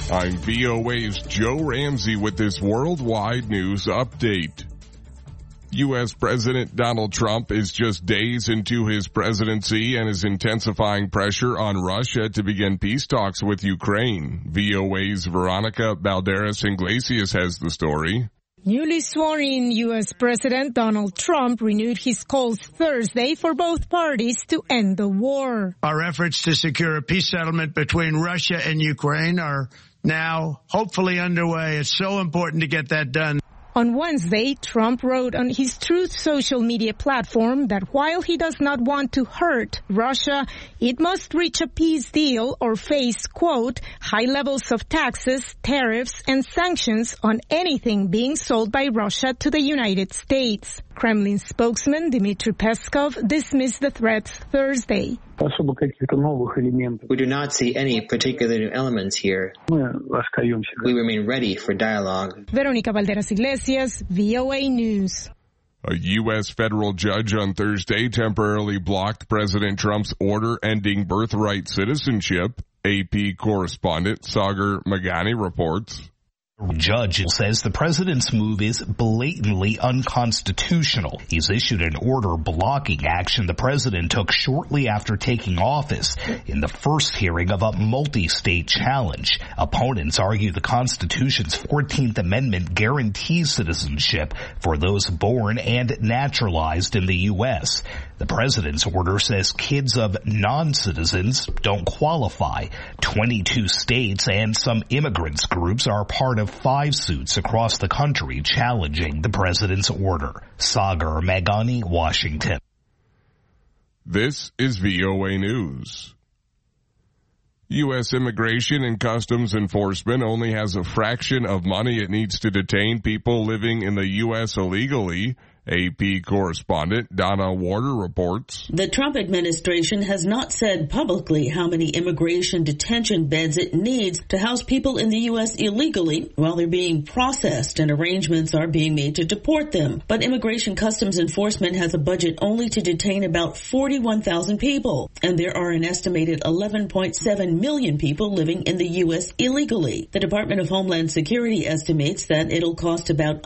I'm VOA's Joe Ramsey with this worldwide news update. U.S. President Donald Trump is just days into his presidency and is intensifying pressure on Russia to begin peace talks with Ukraine. VOA's Veronica Balderas Iglesias has the story. Newly sworn-in U.S. President Donald Trump renewed his calls Thursday for both parties to end the war. Our efforts to secure a peace settlement between Russia and Ukraine are now hopefully underway. It's so important to get that done. On Wednesday, Trump wrote on his Truth social media platform that while he does not want to hurt Russia, it must reach a peace deal or face, quote, high levels of taxes, tariffs, and sanctions on anything being sold by Russia to the United States. Kremlin spokesman Dmitry Peskov dismissed the threats Thursday. We do not see any particular new elements here. We remain ready for dialogue. Veronica Balderas Iglesias, VOA News. A U.S. federal judge on Thursday temporarily blocked President Trump's order ending birthright citizenship. AP correspondent Sagar Meghani reports. The judge says the president's move is blatantly unconstitutional. He's issued an order blocking action the president took shortly after taking office in the first hearing of a multi-state challenge. Opponents argue the Constitution's 14th Amendment guarantees citizenship for those born and naturalized in the U.S. The president's order says kids of non-citizens don't qualify. 22 states and some immigrants groups are part of 5 suits across the country challenging the president's order. Sagar Meghani, Washington. This is VOA News. U.S. Immigration and Customs Enforcement only has a fraction of money it needs to detain people living in the U.S. illegally. AP correspondent Donna Warder reports. The Trump administration has not said publicly how many immigration detention beds it needs to house people in the U.S. illegally while they're being processed and arrangements are being made to deport them. But Immigration Customs Enforcement has a budget only to detain about 41,000 people, and there are an estimated 11.7 million people living in the U.S. illegally. The Department of Homeland Security estimates that it'll cost about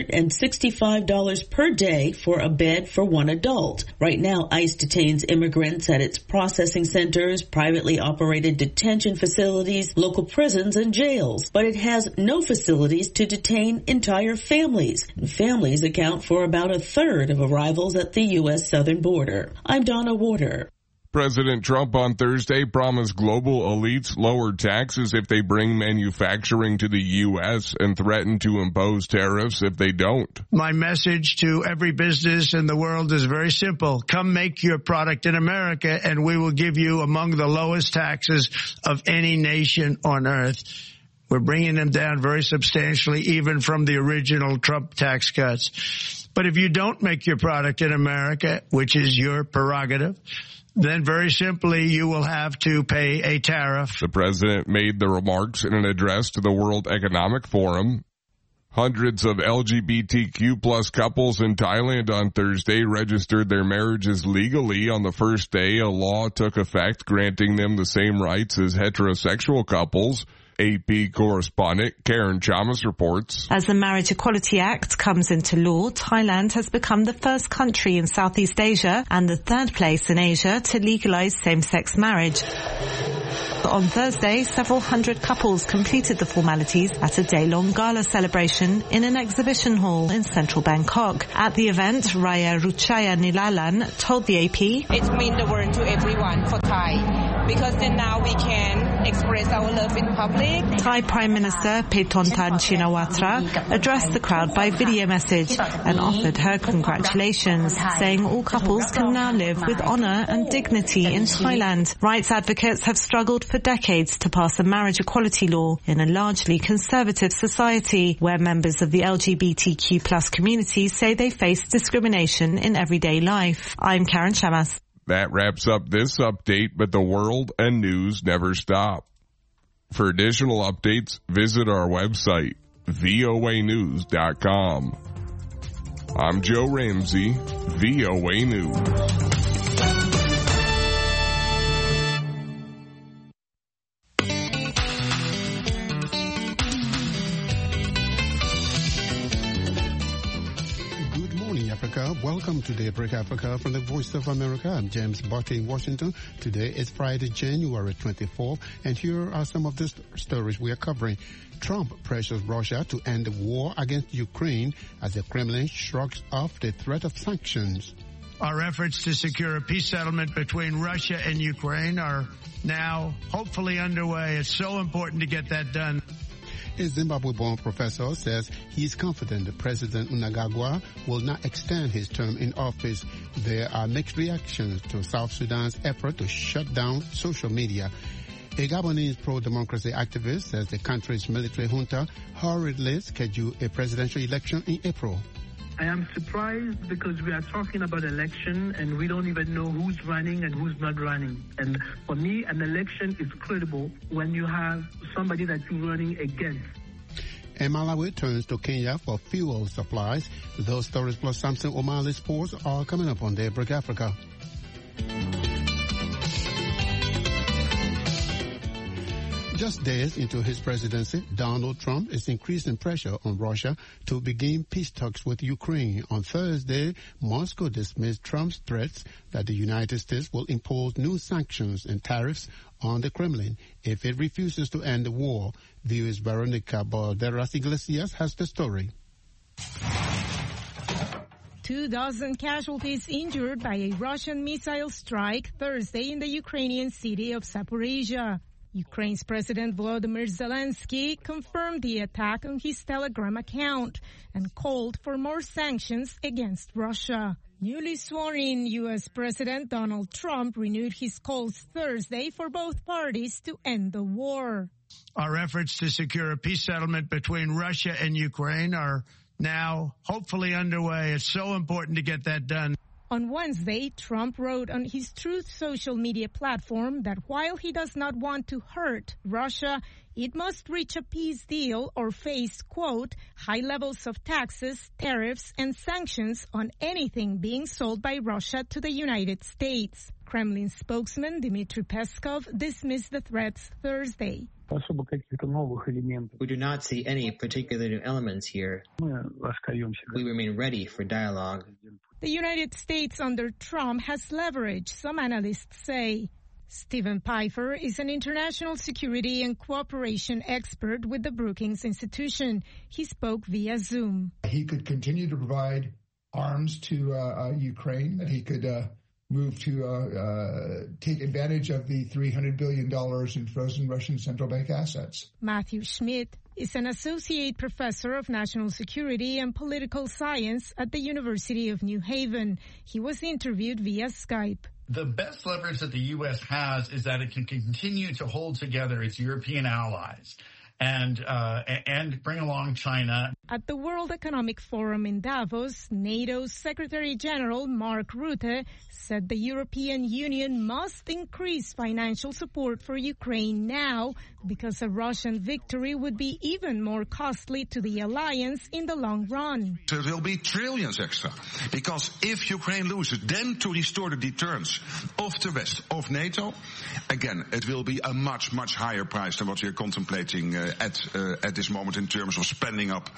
$165 per day for a bed for one adult. Right now, ICE detains immigrants at its processing centers, privately operated detention facilities, local prisons, and jails. But it has no facilities to detain entire families. And families account for about a third of arrivals at the U.S. southern border. I'm Donna Warder. President Trump on Thursday promised global elites lower taxes if they bring manufacturing to the U.S. and threatened to impose tariffs if they don't. My message to every business in the world is very simple. Come make your product in America and we will give you among the lowest taxes of any nation on earth. We're bringing them down very substantially, even from the original Trump tax cuts. But if you don't make your product in America, which is your prerogative, then very simply you will have to pay a tariff. The president made the remarks in an address to the World Economic Forum. Hundreds of LGBTQ plus couples in Thailand on Thursday registered their marriages legally on the first day a law took effect granting them the same rights as heterosexual couples. AP correspondent Karen Chamas reports. As the Marriage Equality Act comes into law, Thailand has become the first country in Southeast Asia and the third place in Asia to legalize same-sex marriage. On Thursday, several hundred couples completed the formalities at a day-long gala celebration in an exhibition hall in central Bangkok. At the event, Raya Ruchaya Nilalan told the AP, "It means the world to everyone for Thai, because then now we can express our love in public." Thai Prime Minister Paetongtarn Shinawatra addressed the crowd by video message and offered her congratulations, saying all couples can now live with honour and dignity in Thailand. Rights advocates have struggled for decades to pass a marriage equality law in a largely conservative society where members of the LGBTQ plus community say they face discrimination in everyday life. I'm Karen Chamas. That wraps up this update, but the world and news never stop. For additional updates, visit our website, voanews.com. I'm Joe Ramsey, VOA News. Welcome to Daybreak Africa from the Voice of America. I'm James Butte in Washington. Today is Friday, January 24th, and here are some of the stories we are covering. Trump pressures Russia to end the war against Ukraine as the Kremlin shrugs off the threat of sanctions. Our efforts to secure a peace settlement between Russia and Ukraine are now hopefully underway. It's so important to get that done. A Zimbabwe-born professor says he's confident that President Mnangagwa will not extend his term in office. There are mixed reactions to South Sudan's effort to shut down social media. A Gabonese pro-democracy activist says the country's military junta hurriedly scheduled a presidential election in April. I am surprised because we are talking about election and we don't even know who's running and who's not running. And for me, an election is credible when you have somebody that you're running against. And Malawi turns to Kenya for fuel supplies. Those stories plus Samson O'Malley sports are coming up on Daybreak Africa. Just days into his presidency, Donald Trump is increasing pressure on Russia to begin peace talks with Ukraine. On Thursday, Moscow dismissed Trump's threats that the United States will impose new sanctions and tariffs on the Kremlin if it refuses to end the war. Viewers Veronica Balderas Iglesias has the story. 24 casualties injured by a Russian missile strike Thursday in the Ukrainian city of Zaporizhia. Ukraine's President Volodymyr Zelensky confirmed the attack on his Telegram account and called for more sanctions against Russia. Newly sworn-in U.S. President Donald Trump renewed his calls Thursday for both parties to end the war. Our efforts to secure a peace settlement between Russia and Ukraine are now hopefully underway. It's so important to get that done. On Wednesday, Trump wrote on his Truth social media platform that while he does not want to hurt Russia, it must reach a peace deal or face, quote, high levels of taxes, tariffs, and sanctions on anything being sold by Russia to the United States. Kremlin spokesman Dmitry Peskov dismissed the threats Thursday. We do not see any particular new elements here. We remain ready for dialogue. The United States under Trump has leverage, some analysts say. Stephen Pfeiffer is an international security and cooperation expert with the Brookings Institution. He spoke via Zoom. He could continue to provide arms to Ukraine, that he could move to take advantage of the $300 billion in frozen Russian central bank assets. Matthew Schmidt is an associate professor of national security and political science at the University of New Haven. He was interviewed via Skype. The best leverage that the U.S. has is that it can continue to hold together its European allies and bring along China. At the World Economic Forum in Davos, NATO's Secretary General Mark Rutte said the European Union must increase financial support for Ukraine now because a Russian victory would be even more costly to the alliance in the long run. There will be trillions extra, because if Ukraine loses, then to restore the deterrence of the West, of NATO, again, it will be a much, much higher price than what we are contemplating at this moment in terms of spending up,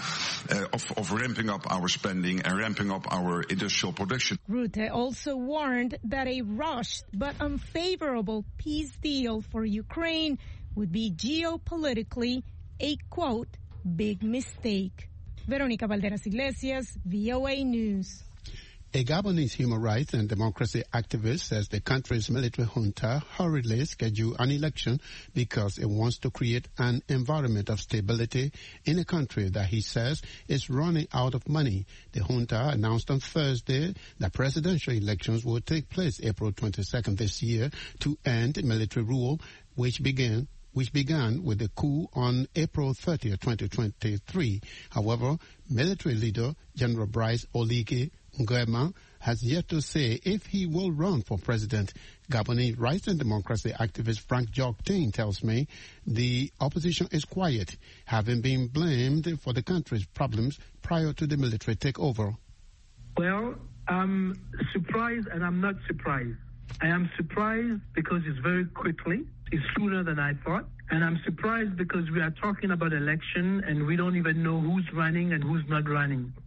of ramping up our spending and ramping up our industrial production. Rutte also warned that a rushed but unfavorable peace deal for Ukraine would be geopolitically a, quote, big mistake. Veronica Valderas Iglesias, VOA News. A Gabonese human rights and democracy activist says the country's military junta hurriedly scheduled an election because it wants to create an environment of stability in a country that he says is running out of money. The junta announced on Thursday that presidential elections will take place April 22nd this year to end military rule, which began with the coup on April 30, 2023. However, military leader General Brice Oligui Nguema has yet to say if he will run for president. Gabonese rights and democracy activist Frank Joctin tells me the opposition is quiet, having been blamed for the country's problems prior to the military takeover. Well, I'm surprised and I'm not surprised. I am surprised because it's very quickly. It's sooner than I thought. And I'm surprised because we are talking about election and we don't even know who's running and who's not running.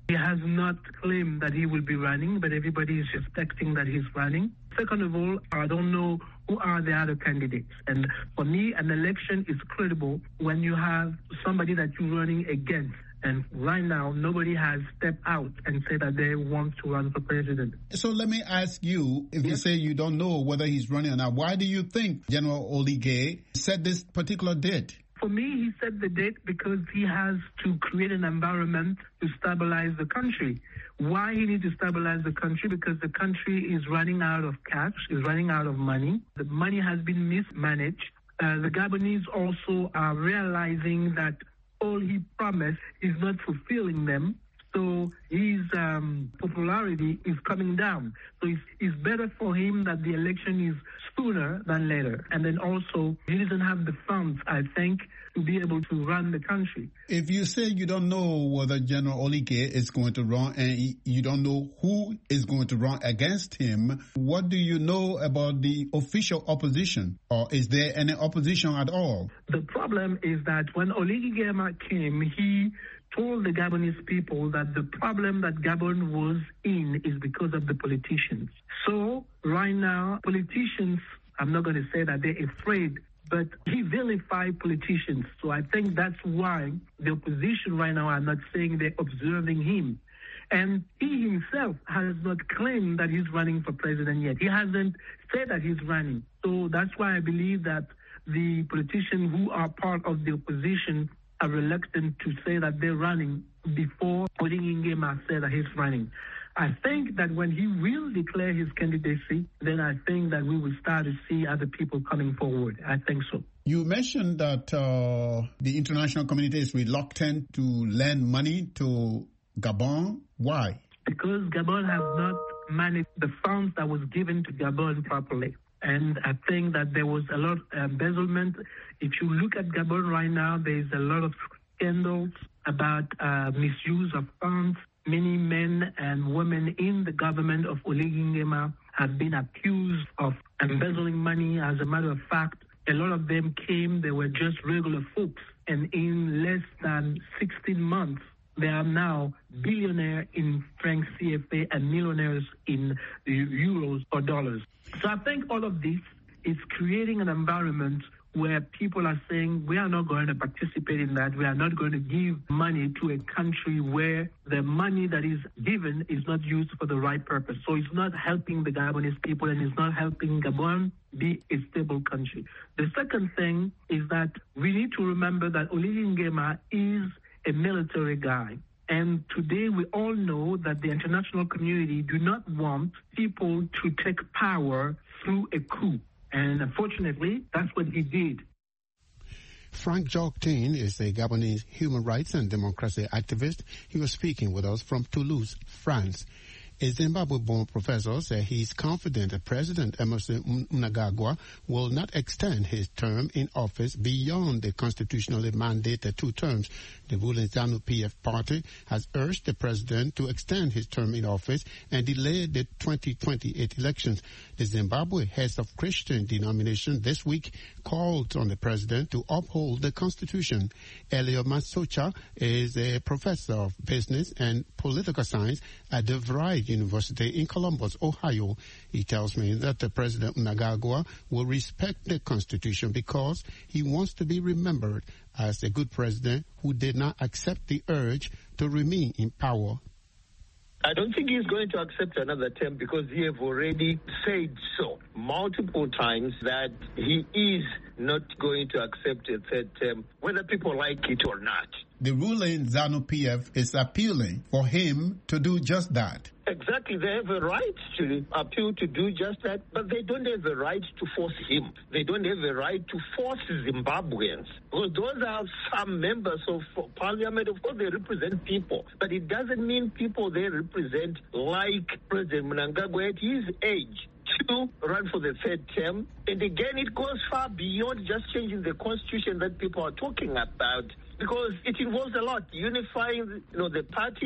He has not claimed that he will be running, but everybody is expecting that he's running. Second of all, I don't know who are the other candidates. And for me, an election is credible when you have somebody that you're running against. And right now, nobody has stepped out and said that they want to run for president. So let me ask you, if you say you don't know whether he's running or not, why do you think General Oligui set this particular date? For me, he set the date because he has to create an environment to stabilize the country. Why he needs to stabilize the country? Because the country is running out of cash, is running out of money. The money has been mismanaged. The Gabonese also are realizing that all he promised is not fulfilling them. So his popularity is coming down. So it's better for him that the election is sooner than later. And then also, he doesn't have the funds, I think, to be able to run the country. If you say you don't know whether General Oligui is going to run and you don't know who is going to run against him, what do you know about the official opposition? Or is there any opposition at all? The problem is that when Oligui Nguema came, he told the Gabonese people that the problem that Gabon was in is because of the politicians. So right now, politicians, I'm not going to say that they're afraid, but he vilified politicians. So I think that's why the opposition right now are not saying they're observing him. And he himself has not claimed that he's running for president yet. He hasn't said that he's running. So that's why I believe that the politicians who are part of the opposition are reluctant to say that they're running before Oligui Nguema said that he's running. I think that when he will declare his candidacy, then I think that we will start to see other people coming forward. I think so. You mentioned that the international community is reluctant to lend money to Gabon. Why? Because Gabon has not managed the funds that was given to Gabon properly. And I think that there was a lot of embezzlement. If you look at Gabon right now, there's a lot of scandals about misuse of funds. Many men and women in the government of Oligui Nguema have been accused of embezzling money. As a matter of fact, a lot of them came, they were just regular folks. And in less than 16 months, they are now billionaires in franc CFA and millionaires in euros or dollars. So I think all of this is creating an environment where people are saying, we are not going to participate in that. We are not going to give money to a country where the money that is given is not used for the right purpose. So it's not helping the Gabonese people and it's not helping Gabon be a stable country. The second thing is that we need to remember that Oligui Nguema is a military guy. And today we all know that the international community do not want people to take power through a coup. And unfortunately, that's what he did. Frank Joctin is a Gabonese human rights and democracy activist. He was speaking with us from Toulouse, France. A Zimbabwe-born professor said he's confident that President Emmerson Mnangagwa will not extend his term in office beyond the constitutionally mandated 2 terms. The ruling ZANU-PF party has urged the president to extend his term in office and delay the 2028 elections. The Zimbabwe Heads of Christian Denomination this week called on the president to uphold the constitution. Elio Masocha is a professor of business and political science at the Wright University in Columbus, Ohio. He tells me that the President Mnangagwa will respect the Constitution because he wants to be remembered as a good president who did not accept the urge to remain in power. I don't think he's going to accept another term because he have already said so multiple times that he is not going to accept a 3rd term, whether people like it or not. The ruling ZANU-PF is appealing for him to do just that. Exactly. They have a right to appeal to do just that, but they don't have a right to force him. They don't have a right to force Zimbabweans. Well, those are some members of parliament. Of course, they represent people, but it doesn't mean people they represent like President Mnangagwa at his age to run for the 3rd term. And again, it goes far beyond just changing the constitution that people are talking about, because it involves a lot. Unifying, the party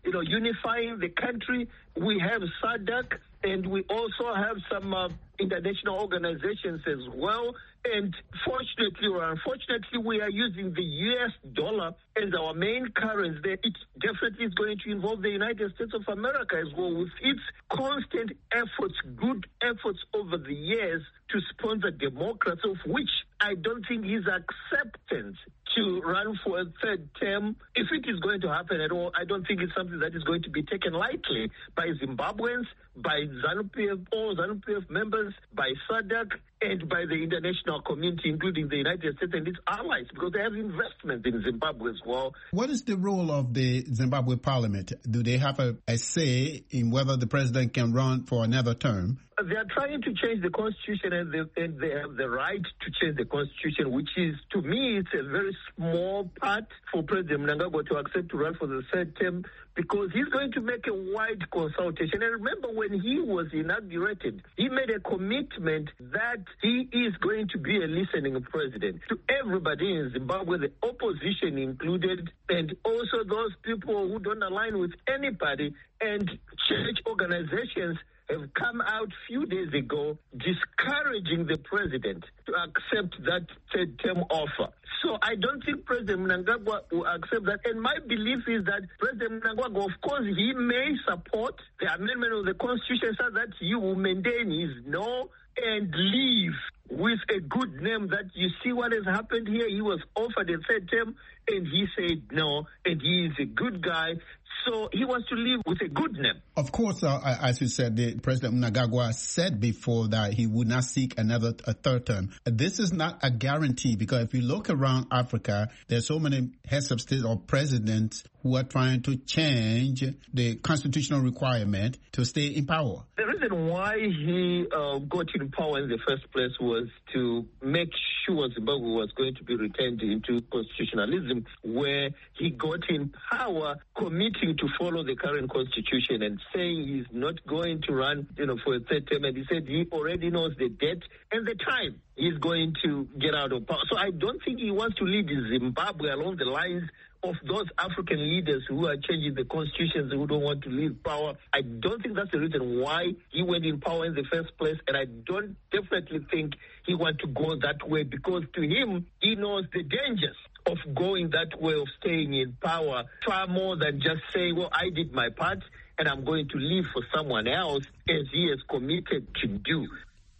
unifying the country. We have SADC, and we also have some international organizations as well. And fortunately or unfortunately, we are using the U.S. dollar as our main currency. It definitely is going to involve the United States of America as well, with its constant efforts, good efforts over the years to sponsor Democrats, of which I don't think his acceptance to run for a third term, if it is going to happen at all, I don't think it's something that is going to be taken lightly by Zimbabweans, by ZANU-PF, all ZANU-PF members, by SADC, and by the international community, including the United States and its allies, because they have investment in Zimbabwe as well. What is the role of the Zimbabwe parliament? Do they have a say in whether the president can run for another term? They are trying to change the constitution, and they have the right to change the constitution, which is, to me, it's a very small part for President Mnangagwa to accept to run for the third term, because he's going to make a wide consultation. And remember, when he was inaugurated, he made a commitment that he is going to be a listening president to everybody in Zimbabwe, the opposition included, and also those people who don't align with anybody, and church organizations have come out a few days ago discouraging the president to accept that third term offer. So I don't think President Mnangagwa will accept that. And my belief is that President Mnangagwa, of course, he may support the amendment of the Constitution so that he will maintain his no and leave with a good name. That you see what has happened here. He was offered a third term and he said no, and he is a good guy. So he wants to live with a good name. Of course, as you said, President Mnangagwa said before that he would not seek a third term. This is not a guarantee, because if you look around Africa, there's so many heads of state or presidents who are trying to change the constitutional requirement to stay in power. The reason why he got in power in the first place was to make sure Zimbabwe was going to be returned into constitutionalism, where he got in power committing to follow the current constitution and saying he's not going to run, for a third term. And he said he already knows the date and the time he's going to get out of power. So I don't think he wants to lead Zimbabwe along the lines of those African leaders who are changing the constitutions, who don't want to leave power. I don't think that's the reason why he went in power in the first place, and I don't definitely think he wants to go that way, because to him, he knows the dangers of going that way, of staying in power, far more than just saying, well, I did my part and I'm going to leave for someone else, as he has committed to do.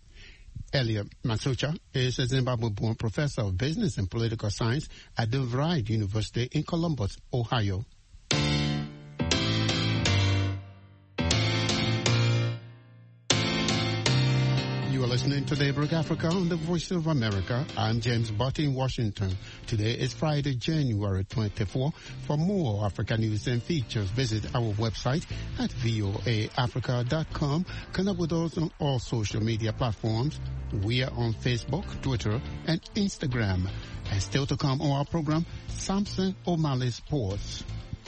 Elliot Masucha is a Zimbabwe-born professor of business and political science at DeVry University in Columbus, Ohio. You are listening to Daybreak Africa on the Voice of America. I'm James Butt in Washington. Today is Friday, January 24. For more Africa news and features, visit our website at voaafrica.com. Connect with us on all social media platforms. We are on Facebook, Twitter, and Instagram. And still to come on our program, Samson O'Malley Sports.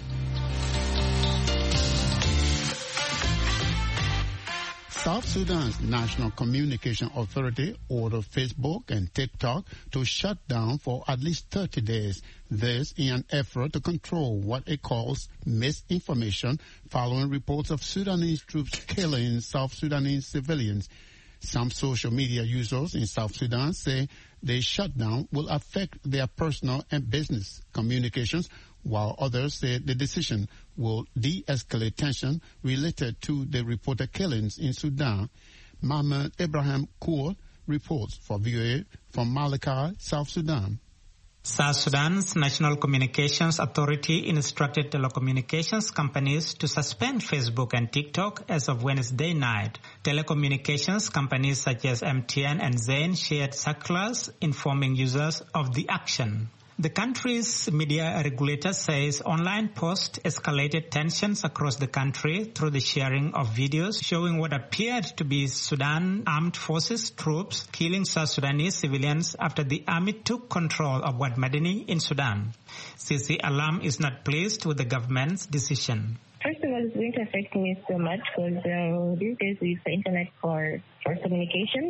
South Sudan's National Communication Authority ordered Facebook and TikTok to shut down for at least 30 days. This in an effort to control what it calls misinformation following reports of Sudanese troops killing South Sudanese civilians. Some social media users in South Sudan say the shutdown will affect their personal and business communications, while others say the decision will de-escalate tension related to the reported killings in Sudan. Mohamed Ibrahim Kour reports for VOA from Malakal, South Sudan. South Sudan's National Communications Authority instructed telecommunications companies to suspend Facebook and TikTok as of Wednesday night. Telecommunications companies such as MTN and Zain shared circulars informing users of the action. The country's media regulator says online posts escalated tensions across the country through the sharing of videos showing what appeared to be Sudan Armed Forces troops killing South Sudanese civilians after the army took control of Wad Madani in Sudan. Sisi Alam is not pleased with the government's decision. First of all, it's going to affect me so much because these days we use the internet for communication.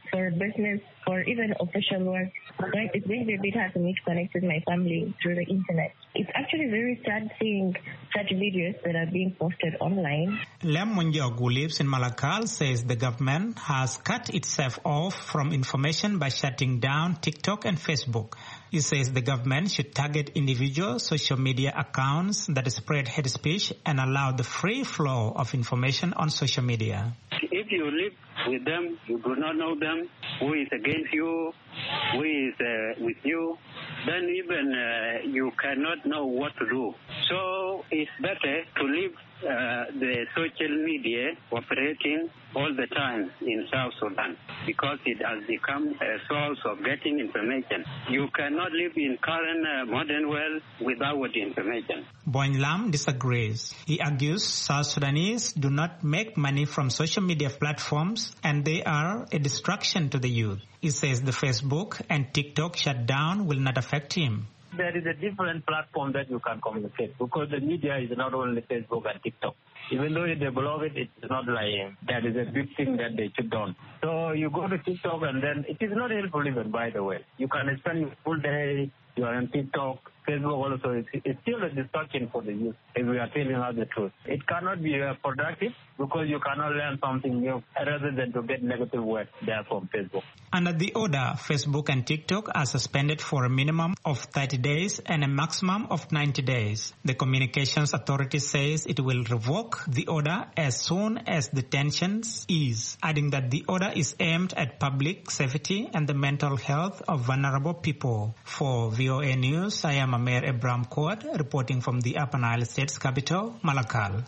for business or even official work. It's going to be a bit hard for me to connect with my family through the internet. It's actually very sad seeing such videos that are being posted online. Lem Munjog, who lives in Malakal, says the government has cut itself off from information by shutting down TikTok and Facebook. He says the government should target individual social media accounts that spread hate speech and allow the free flow of information on social media. If you live with them, you do not know them, who is against you, who is with you, then even you cannot know what to do. So it's better to leave the social media operating all the time in South Sudan because it has become a source of getting information. You cannot live in current modern world without information. Boyn Lam disagrees. He argues South Sudanese do not make money from social media platforms and they are a distraction to the youth. He says the Facebook and TikTok shutdown will not affect him. There is a different platform that you can communicate because the media is not only Facebook and TikTok. Even though they block it, it's not like that is a big thing that they took down. So you go to TikTok and then it is not helpful even, by the way. You can spend your full day, you are on TikTok, Facebook also. It's still a distraction for the youth if we are telling us the truth. It cannot be productive because you cannot learn something new rather than to get negative words there from Facebook. Under the order, Facebook and TikTok are suspended for a minimum of 30 days and a maximum of 90 days. The Communications Authority says it will revoke the order as soon as the tensions ease, adding that the order is aimed at public safety and the mental health of vulnerable people. For VOA News, I am Amir Abraham Court, reporting from the Upper Nile State's capital, Malakal.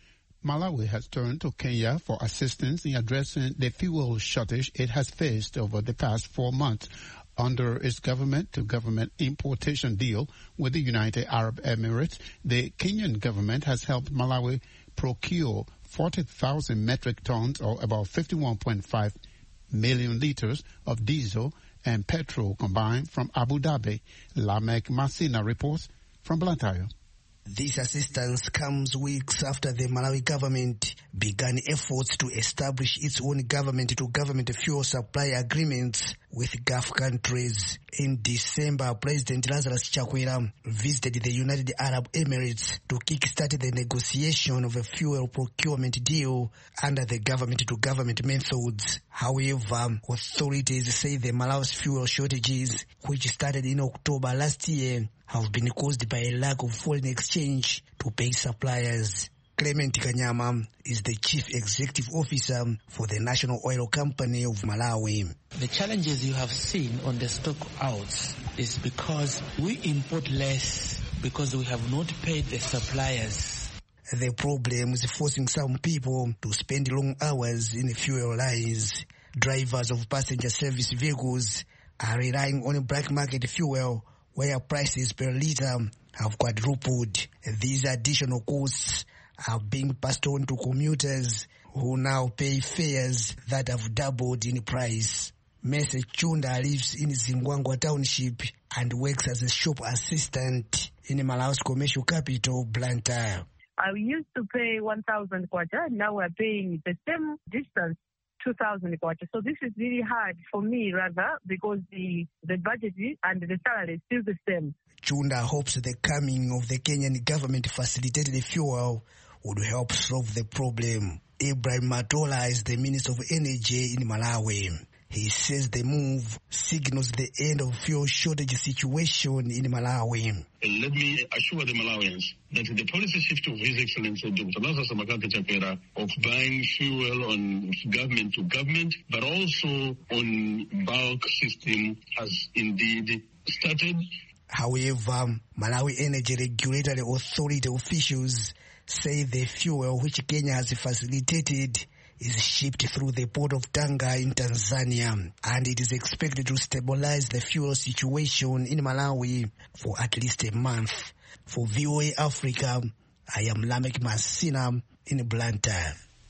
Malawi has turned to Kenya for assistance in addressing the fuel shortage it has faced over the past 4 months. Under its government-to-government importation deal with the United Arab Emirates, the Kenyan government has helped Malawi procure 40,000 metric tons, or about 51.5 million liters of diesel and petrol combined from Abu Dhabi. Lamek Masina reports from Blantyre. This assistance comes weeks after the Malawi government began efforts to establish its own government-to-government fuel supply agreements with Gulf countries. In December, President Lazarus Chakwera visited the United Arab Emirates to kickstart the negotiation of a fuel procurement deal under the government-to-government methods. However, authorities say the Malawi's fuel shortages, which started in October last year, have been caused by a lack of foreign exchange to pay suppliers. Clement Kanyama is the Chief Executive Officer for the National Oil Company of Malawi. The challenges you have seen on the stock outs is because we import less because we have not paid the suppliers. The problem is forcing some people to spend long hours in fuel lines. Drivers of passenger service vehicles are relying on black market fuel where prices per liter have quadrupled. These additional costs are being passed on to commuters who now pay fares that have doubled in price. Mercy Chunda lives in Zingwangwa Township and works as a shop assistant in Malawi's commercial capital, Blantyre. I used to pay 1,000 kwacha, now we're paying the same distance, 2,000 kwacha. So this is really hard for me, rather, because the budget and the salary is still the same. Chunda hopes the coming of the Kenyan government facilitated fuel would help solve the problem. Ibrahim Matola is the Minister of Energy in Malawi. He says the move signals the end of fuel shortage situation in Malawi. Let me assure the Malawians that the policy shift of His Excellency Dr. Lazarus Chakwera of buying fuel on government to government, but also on bulk system has indeed started. However, Malawi Energy Regulatory Authority officials say the fuel which Kenya has facilitated is shipped through the port of Tanga in Tanzania, and it is expected to stabilize the fuel situation in Malawi for at least a month. For VOA Africa, I am Lamek Masina in Blantyre.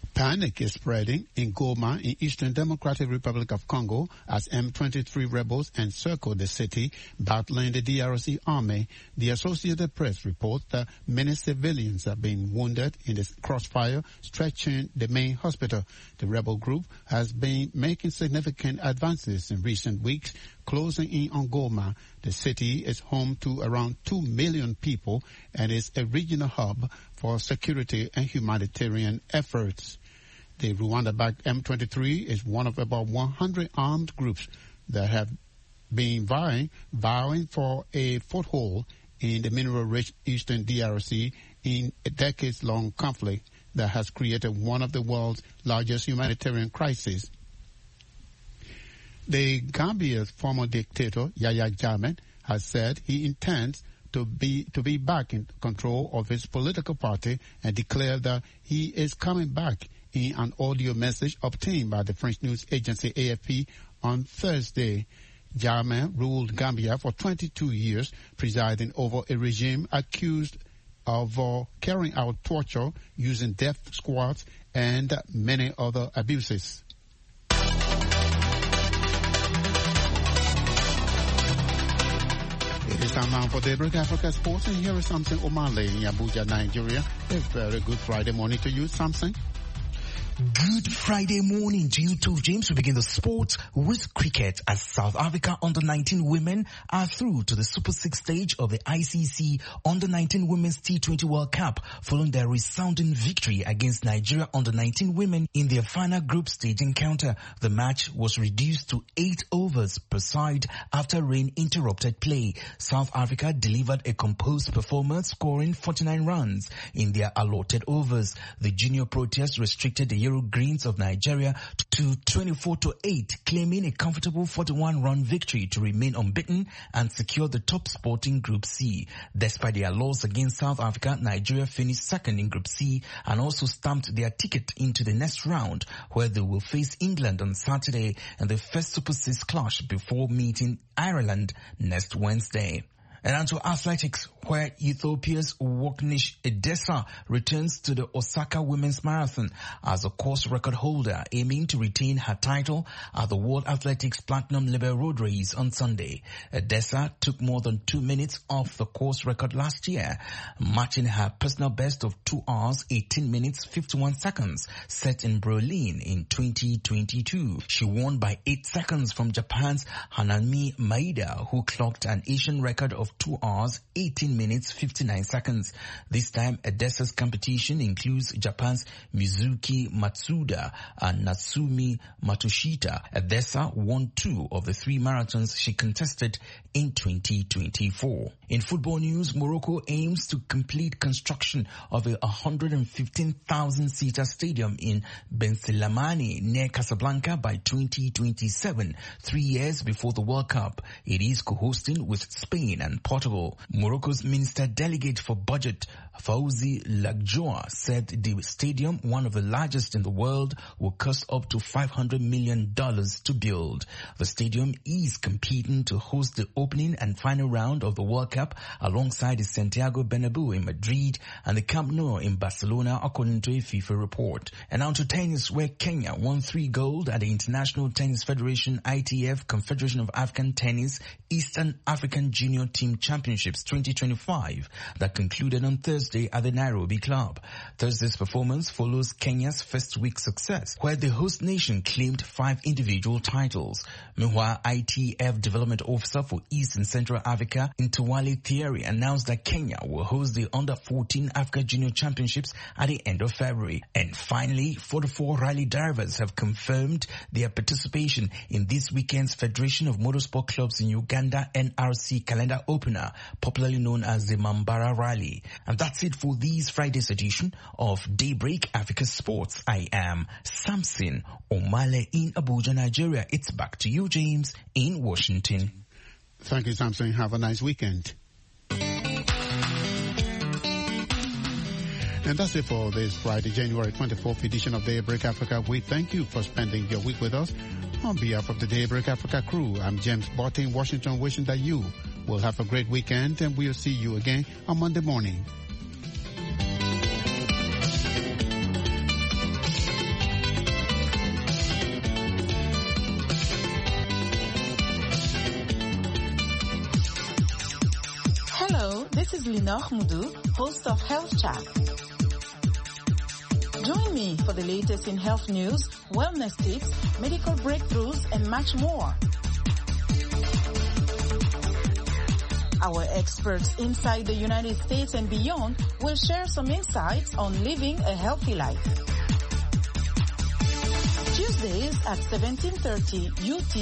Panic is spreading in Goma in Eastern Democratic Republic of Congo as M23 rebels encircle the city, battling the DRC army. The Associated Press reports that many civilians have been wounded in the crossfire stretching the main hospital. The rebel group has been making significant advances in recent weeks, closing in on Goma. The city is home to around 2 million people and is a regional hub for security and humanitarian efforts. The Rwanda-backed M23 is one of about 100 armed groups that have been vying for a foothold in the mineral-rich eastern DRC in a decades-long conflict that has created one of the world's largest humanitarian crises. The Gambia's former dictator, Yahya Jammeh, has said he intends to be back in control of his political party and declared that he is coming back in an audio message obtained by the French news agency AFP on Thursday. Jammeh ruled Gambia for 22 years, presiding over a regime accused of carrying out torture, using death squads, and many other abuses. It is time now for Daybreak Africa Sports, and here is Samson O'Malley in Abuja, Nigeria. A very good Friday morning to you, Samson. Good Friday morning to you too, James. We begin the sports with cricket as South Africa under-19 women are through to the Super 6 stage of the ICC under-19 Women's T20 World Cup following their resounding victory against Nigeria under-19 women in their final group stage encounter. The match was reduced to 8 overs per side after rain interrupted play. South Africa delivered a composed performance, scoring 49 runs in their allotted overs. The junior Proteas restricted the Greens of Nigeria to 24-8, claiming a comfortable 41-run victory to remain unbeaten and secure the top spot in Group C. Despite their loss against South Africa, Nigeria finished second in Group C and also stamped their ticket into the next round, where they will face England on Saturday in the first Super 6 clash before meeting Ireland next Wednesday. And on to athletics, where Ethiopia's Worknish Edessa returns to the Osaka Women's Marathon as a course record holder, aiming to retain her title at the World Athletics Platinum Label Road Race on Sunday. Edessa took more than 2 minutes off the course record last year, matching her personal best of 2 hours, 18 minutes, 51 seconds set in Berlin in 2022. She won by 8 seconds from Japan's Hanami Maeda, who clocked an Asian record of 2 hours, 18 minutes, 59 seconds. This time, Edessa's competition includes Japan's Mizuki Matsuda and Natsumi Matoshita. Edessa won 2 of the 3 marathons she contested in 2024. In football news, Morocco aims to complete construction of a 115,000-seater stadium in Benselamani near Casablanca by 2027, 3 years before the World Cup. It is co-hosting with Spain and Portugal. Morocco's Minister Delegate for Budget, Fawzi Lagjoa, said the stadium, one of the largest in the world, will cost up to $500 million to build. The stadium is competing to host the opening and final round of the World Cup alongside the Santiago Bernabeu in Madrid and the Camp Nou in Barcelona, according to a FIFA report. And on to tennis, where Kenya won 3 gold at the International Tennis Federation ITF Confederation of African Tennis Eastern African Junior Team Championships 2025 that concluded on Thursday at the Nairobi Club. Thursday's performance follows Kenya's first week success, where the host nation claimed 5 individual titles. Meanwhile, ITF Development Officer for East and Central Africa, Ntwale Thierry, announced that Kenya will host the Under-14 Africa Junior Championships at the end of February. And finally, 44 rally drivers have confirmed their participation in this weekend's Federation of Motorsport Clubs in Uganda NRC calendar opener, popularly known as the Mambara Rally. And that's it for this Friday's edition of Daybreak Africa Sports. I am Samson O'Malley in Abuja, Nigeria. It's back to you, James, in Washington. Thank you, Samson. Have a nice weekend. And that's it for this Friday, January 24th edition of Daybreak Africa. We thank you for spending your week with us. On behalf of the Daybreak Africa crew, I'm James Botte in Washington, wishing that you will have a great weekend, and we'll see you again on Monday morning. Hello, this is Linor Mudu, host of Health Chat. Join me for the latest in health news, wellness tips, medical breakthroughs, and much more. Our experts inside the United States and beyond will share some insights on living a healthy life. Tuesdays at 17:30 UT